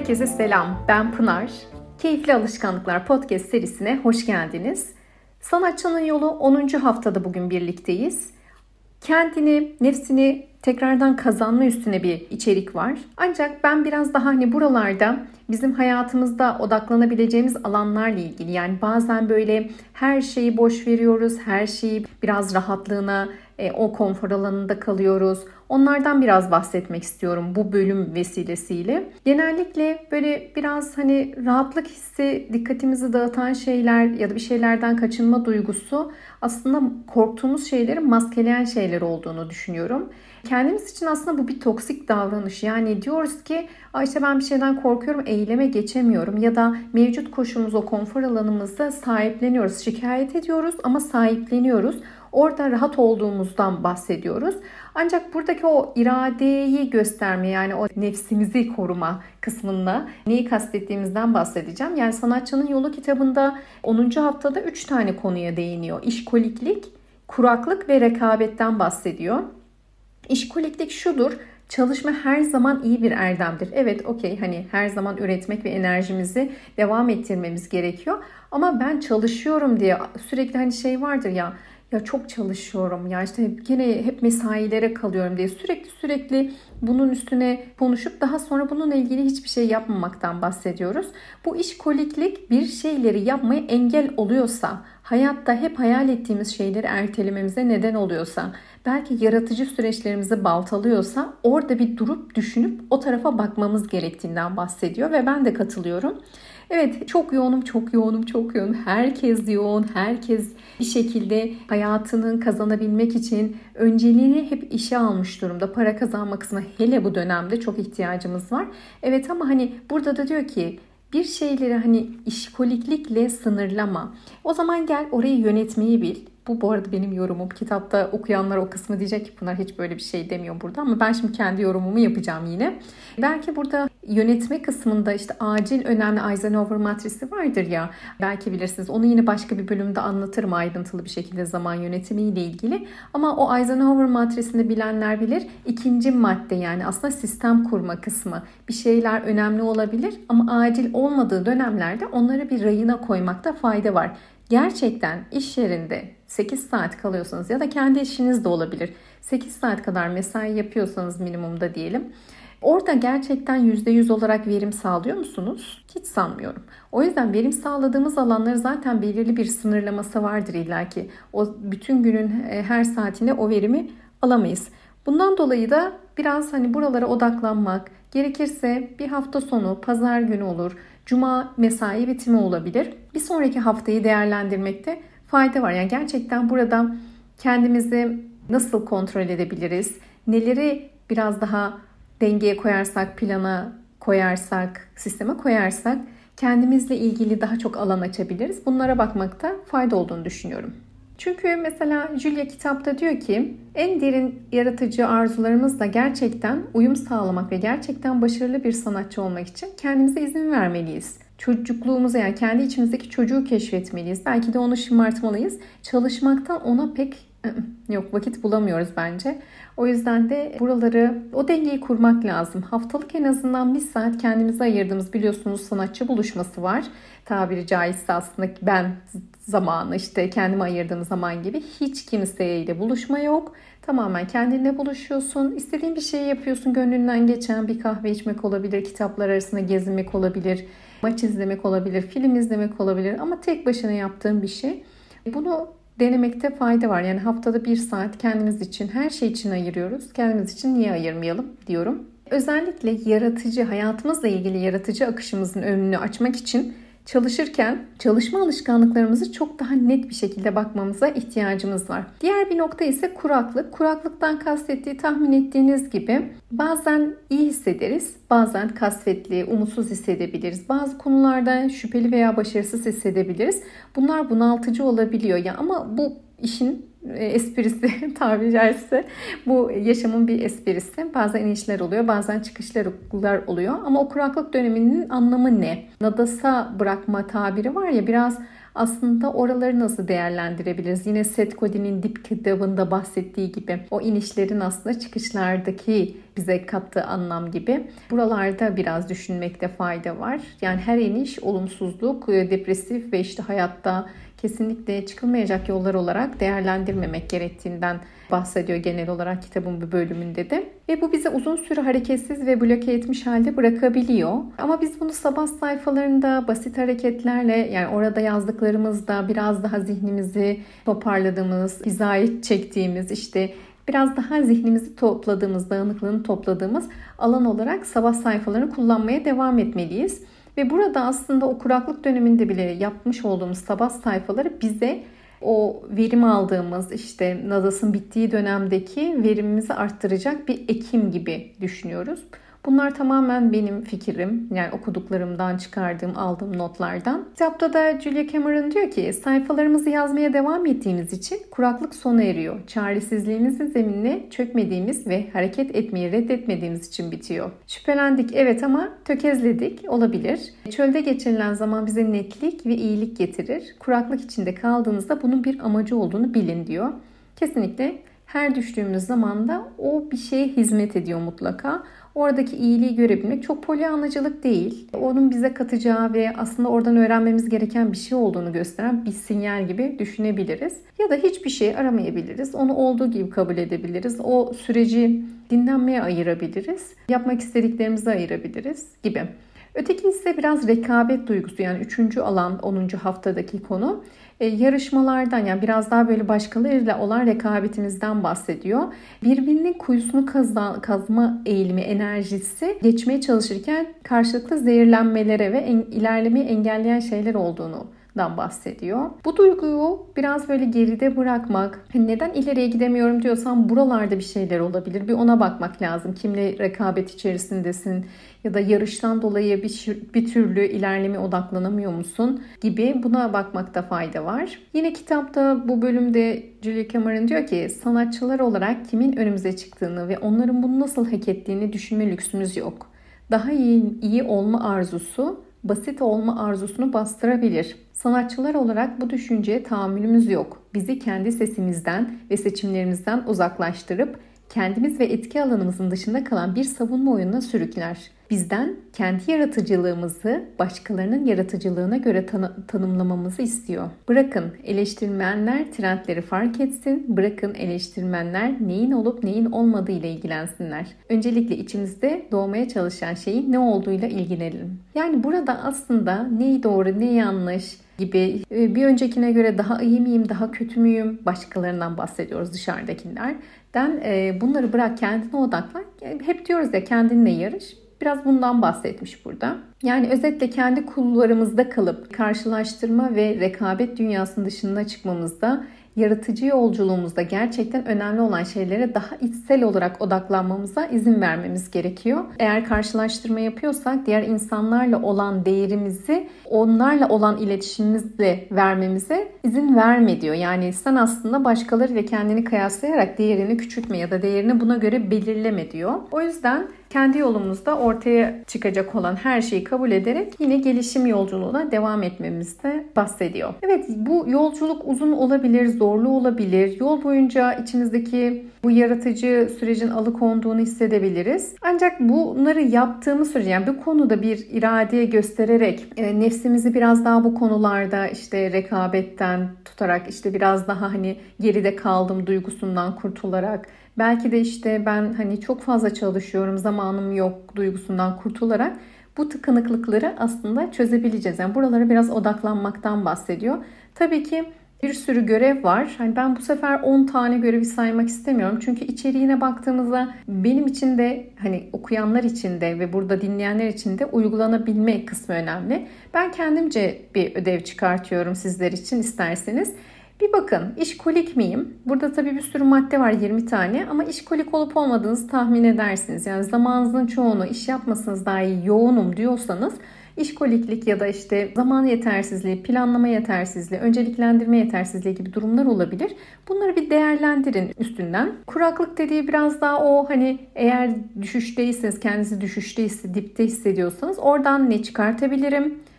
Herkese selam, ben Pınar. Keyifli Alışkanlıklar Podcast serisine hoş geldiniz. Sanatçının Yolu 10. haftada bugün birlikteyiz. Kendini, nefsini tekrardan kazanma üstüne bir içerik var. Ancak ben biraz daha buralarda bizim hayatımızda odaklanabileceğimiz alanlarla ilgili. Yani bazen böyle her şeyi boş veriyoruz, her şeyi biraz rahatlığına, o konfor alanında kalıyoruz. Onlardan biraz bahsetmek istiyorum bu bölüm vesilesiyle. Genellikle böyle biraz rahatlık hissi, dikkatimizi dağıtan şeyler ya da bir şeylerden kaçınma duygusu aslında korktuğumuz şeyleri maskeleyen şeyler olduğunu düşünüyorum. Kendimiz için aslında bu bir toksik davranış. Yani diyoruz ki işte ben bir şeyden korkuyorum, eyleme geçemiyorum ya da mevcut koşulumuz, o konfor alanımızda sahipleniyoruz. Şikayet ediyoruz ama sahipleniyoruz. Orada rahat olduğumuzdan bahsediyoruz. Ancak buradaki o iradeyi gösterme, yani o nefsimizi koruma kısmında neyi kastettiğimizden bahsedeceğim. Yani Sanatçının Yolu kitabında 10. haftada 3 tane konuya değiniyor. İşkoliklik, kuraklık ve rekabetten bahsediyor. İşkoliklik şudur: çalışma her zaman iyi bir erdemdir. Evet, okey, her zaman üretmek ve enerjimizi devam ettirmemiz gerekiyor. Ama ben çalışıyorum diye sürekli şey vardır ya çok çalışıyorum ya işte gene hep mesailere kalıyorum diye sürekli bunun üstüne konuşup daha sonra bununla ilgili hiçbir şey yapmamaktan bahsediyoruz. Bu işkoliklik bir şeyleri yapmaya engel oluyorsa, hayatta hep hayal ettiğimiz şeyleri ertelememize neden oluyorsa, belki yaratıcı süreçlerimizi baltalıyorsa orada bir durup düşünüp o tarafa bakmamız gerektiğinden bahsediyor ve ben de katılıyorum. Evet, çok yoğunum. Herkes yoğun, herkes bir şekilde hayatını kazanabilmek için önceliğini hep işe almış durumda. Para kazanma kısmına hele bu dönemde çok ihtiyacımız var. Evet, ama burada da diyor ki bir şeyleri işkoliklikle sınırlama. O zaman gel orayı yönetmeyi bil. Bu arada benim yorumum. Kitapta okuyanlar o kısmı diyecek ki Pınar hiç böyle bir şey demiyor burada, ama ben şimdi kendi yorumumu yapacağım yine. Belki burada yönetme kısmında acil önemli Eisenhower matrisi vardır ya, belki bilirsiniz. Onu yine başka bir bölümde anlatırım ayrıntılı bir şekilde zaman yönetimiyle ilgili. Ama o Eisenhower matrisini bilenler bilir. İkinci madde, yani aslında sistem kurma kısmı. Bir şeyler önemli olabilir ama acil olmadığı dönemlerde onları bir rayına koymakta fayda var. Gerçekten iş yerinde 8 saat kalıyorsanız ya da kendi işiniz de olabilir, 8 saat kadar mesai yapıyorsanız minimumda diyelim. Orada gerçekten %100 olarak verim sağlıyor musunuz? Hiç sanmıyorum. O yüzden verim sağladığımız alanları zaten belirli bir sınırlaması vardır illaki. O bütün günün her saatinde o verimi alamayız. Bundan dolayı da biraz buralara odaklanmak, gerekirse bir hafta sonu, pazar günü olur, cuma mesai bitimi olabilir. Bir sonraki haftayı değerlendirmekte fayda var. Yani gerçekten burada kendimizi nasıl kontrol edebiliriz? Neleri biraz daha dengeye koyarsak, plana koyarsak, sisteme koyarsak kendimizle ilgili daha çok alan açabiliriz. Bunlara bakmakta fayda olduğunu düşünüyorum. Çünkü mesela Julia kitapta diyor ki en derin yaratıcı arzularımızla gerçekten uyum sağlamak ve gerçekten başarılı bir sanatçı olmak için kendimize izin vermeliyiz. Çocukluğumuza, yani kendi içimizdeki çocuğu keşfetmeliyiz. Belki de onu şımartmalıyız. Çalışmaktan ona pek vakit bulamıyoruz bence. O yüzden de buraları, o dengeyi kurmak lazım. Haftalık en azından 1 saat kendimize ayırdığımız, biliyorsunuz, sanatçı buluşması var. Tabiri caizse aslında ben zamanı kendime ayırdığım zaman gibi hiç kimseyle buluşma yok. Tamamen kendinle buluşuyorsun. İstediğin bir şey yapıyorsun. Gönlünden geçen bir kahve içmek olabilir, kitaplar arasında gezinmek olabilir, maç izlemek olabilir, film izlemek olabilir, ama tek başına yaptığın bir şey. Bunu denemekte fayda var. Yani haftada 1 saat kendimiz için, her şey için ayırıyoruz. Kendimiz için niye ayırmayalım diyorum. Özellikle yaratıcı, hayatımızla ilgili yaratıcı akışımızın önünü açmak için çalışırken çalışma alışkanlıklarımızı çok daha net bir şekilde bakmamıza ihtiyacımız var. Diğer bir nokta ise kuraklık. Kuraklıktan kastettiği, tahmin ettiğiniz gibi, bazen iyi hissederiz, bazen kasvetli, umutsuz hissedebiliriz. Bazı konularda şüpheli veya başarısız hissedebiliriz. Bunlar bunaltıcı olabiliyor ya, ama bu işin esprisi, tabiri caizse bu yaşamın bir esprisi. Bazen inişler oluyor, bazen çıkışlar oluyor. Ama o kuraklık döneminin anlamı ne? Nadasa bırakma tabiri var ya, biraz aslında oraları nasıl değerlendirebiliriz? Yine Seth Godin'in Dip kitabında bahsettiği gibi o inişlerin aslında çıkışlardaki bize kattığı anlam gibi. Buralarda biraz düşünmekte fayda var. Yani her iniş olumsuzluk, depresif ve işte hayatta kesinlikle çıkılmayacak yollar olarak değerlendirmemek gerektiğinden bahsediyor genel olarak kitabın bir bölümünde de. Ve bu bizi uzun süre hareketsiz ve bloke etmiş halde bırakabiliyor. Ama biz bunu sabah sayfalarında basit hareketlerle, yani orada yazdıklarımızda biraz daha zihnimizi toparladığımız, hizaya çektiğimiz, işte biraz daha zihnimizi topladığımız, dağınıklığını topladığımız alan olarak sabah sayfalarını kullanmaya devam etmeliyiz. Ve burada aslında o kuraklık döneminde bile yapmış olduğumuz sabah sayfaları bize o verim aldığımız, işte Nadas'ın bittiği dönemdeki verimimizi arttıracak bir ekim gibi düşünüyoruz. Bunlar tamamen benim fikrim. Yani okuduklarımdan çıkardığım, aldığım notlardan. Kitapta da Julia Cameron diyor ki sayfalarımızı yazmaya devam ettiğimiz için kuraklık sona eriyor. Çaresizliğimizin zeminine çökmediğimiz ve hareket etmeyi reddetmediğimiz için bitiyor. Şüphelendik evet ama tökezledik olabilir. Çölde geçirilen zaman bize netlik ve iyilik getirir. Kuraklık içinde kaldığınızda bunun bir amacı olduğunu bilin diyor. Kesinlikle her düştüğümüz zamanda o bir şeye hizmet ediyor mutlaka. Oradaki iyiliği görebilmek çok polyanacılık değil. Onun bize katacağı ve aslında oradan öğrenmemiz gereken bir şey olduğunu gösteren bir sinyal gibi düşünebiliriz. Ya da hiçbir şey aramayabiliriz. Onu olduğu gibi kabul edebiliriz. O süreci dinlenmeye ayırabiliriz. Yapmak istediklerimizi ayırabiliriz gibi. Öteki ise biraz rekabet duygusu, yani 3. alan 10. haftadaki konu. Yarışmalardan, yani biraz daha böyle başkalarıyla olan rekabetimizden bahsediyor. Birbirinin kuyusunu kazma eğilimi, enerjisi geçmeye çalışırken karşılıklı zehirlenmelere ve ilerlemeyi engelleyen şeyler olduğundan bahsediyor. Bu duyguyu biraz böyle geride bırakmak, neden ileriye gidemiyorum diyorsan buralarda bir şeyler olabilir. Bir ona bakmak lazım. Kimle rekabet içerisindesin ya da yarıştan dolayı bir türlü ilerleme odaklanamıyor musun gibi, buna bakmakta fayda var. Yine kitapta bu bölümde Julia Cameron diyor ki sanatçılar olarak kimin önümüze çıktığını ve onların bunu nasıl hak ettiğini düşünme lüksümüz yok. Daha iyi olma arzusu basit olma arzusunu bastırabilir. Sanatçılar olarak bu düşünceye tahammülümüz yok. Bizi kendi sesimizden ve seçimlerimizden uzaklaştırıp kendimiz ve etki alanımızın dışında kalan bir savunma oyununa sürükler. Bizden kendi yaratıcılığımızı başkalarının yaratıcılığına göre tanımlamamızı istiyor. Bırakın eleştirmenler trendleri fark etsin, bırakın eleştirmenler neyin olup neyin olmadığı ile ilgilensinler. Öncelikle içimizde doğmaya çalışan şeyin ne olduğuyla ilgilenelim. Yani burada aslında neyi doğru, ne yanlış gibi, bir öncekine göre daha iyi miyim, daha kötü müyüm, başkalarından bahsediyoruz, dışarıdakilerden. Bunları bırak, kendine odaklan. Hep diyoruz ya, kendinle yarış. Biraz bundan bahsetmiş burada. Yani özetle kendi kulvarımızda kalıp karşılaştırma ve rekabet dünyasının dışına çıkmamızda, yaratıcı yolculuğumuzda gerçekten önemli olan şeylere daha içsel olarak odaklanmamıza izin vermemiz gerekiyor. Eğer karşılaştırma yapıyorsak diğer insanlarla olan değerimizi onlarla olan iletişimimizle vermemize izin verme diyor. Yani sen aslında başkalarıyla kendini kıyaslayarak değerini küçültme ya da değerini buna göre belirleme diyor. O yüzden kendi yolumuzda ortaya çıkacak olan her şeyi kabul ederek yine gelişim yolculuğuna devam etmemizde bahsediyor. Evet, bu yolculuk uzun olabilir, zorlu olabilir. Yol boyunca içimizdeki bu yaratıcı sürecin alıkonduğunu hissedebiliriz. Ancak bunları yaptığımız sürece, yani bu konuda bir irade göstererek nefsimizi biraz daha bu konularda işte rekabetten tutarak, işte biraz daha hani geride kaldım duygusundan kurtularak, belki de işte ben hani çok fazla çalışıyorum, zamanım yok duygusundan kurtularak bu tıkanıklıkları aslında çözebileceğiz. Yani buralara biraz odaklanmaktan bahsediyor. Tabii ki bir sürü görev var. Hani ben bu sefer 10 tane görevi saymak istemiyorum. Çünkü içeriğine baktığımızda benim için de, hani okuyanlar için de ve burada dinleyenler için de uygulanabilme kısmı önemli. Ben kendimce bir ödev çıkartıyorum sizler için, isterseniz. Bir bakın, işkolik miyim? Burada tabii bir sürü madde var, 20 tane, ama işkolik olup olmadığınızı tahmin edersiniz. Yani zamanınızın çoğunu iş yapmasanız dahi yoğunum diyorsanız işkoliklik ya da işte zaman yetersizliği, planlama yetersizliği, önceliklendirme yetersizliği gibi durumlar olabilir. Bunları bir değerlendirin üstünden. Kuraklık dediği biraz daha o, hani eğer düşüşteyseniz, kendinizi düşüşte, dipte hissediyorsanız oradan ne çıkartabilirim?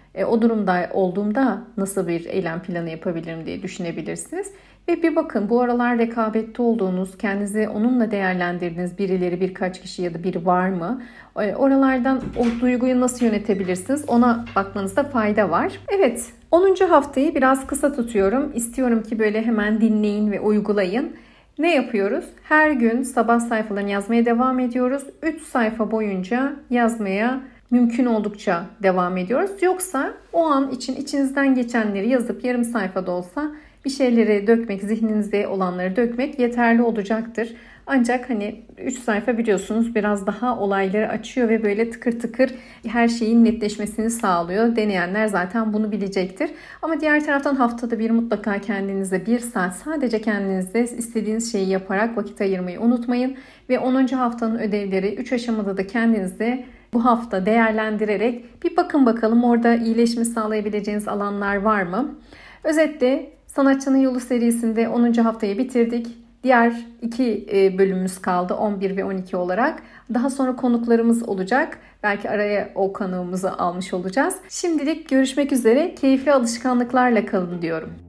O durumda olduğumda nasıl bir eylem planı yapabilirim diye düşünebilirsiniz. Ve bir bakın, bu aralar rekabette olduğunuz, kendinizi onunla değerlendirdiğiniz birileri, birkaç kişi ya da biri var mı? Oralardan o duyguyu nasıl yönetebilirsiniz? Ona bakmanızda fayda var. Evet, 10. haftayı biraz kısa tutuyorum. İstiyorum ki böyle hemen dinleyin ve uygulayın. Ne yapıyoruz? Her gün sabah sayfalarını yazmaya devam ediyoruz. 3 sayfa boyunca yazmaya mümkün oldukça devam ediyoruz. Yoksa o an için içinizden geçenleri yazıp yarım sayfada olsa bir şeyleri dökmek, zihninizde olanları dökmek yeterli olacaktır. Ancak 3 sayfa biliyorsunuz biraz daha olayları açıyor ve böyle tıkır tıkır her şeyin netleşmesini sağlıyor. Deneyenler zaten bunu bilecektir. Ama diğer taraftan haftada bir mutlaka kendinize 1 saat sadece kendinize istediğiniz şeyi yaparak vakit ayırmayı unutmayın. Ve 10. haftanın ödevleri 3 aşamada da kendinize bu hafta değerlendirerek bir bakın bakalım orada iyileşme sağlayabileceğiniz alanlar var mı? Özetle Sanatçının Yolu serisinde 10. haftayı bitirdik. Diğer 2 bölümümüz kaldı, 11 ve 12 olarak. Daha sonra konuklarımız olacak. Belki araya o konuğumuzu almış olacağız. Şimdilik görüşmek üzere. Keyifli alışkanlıklarla kalın diyorum.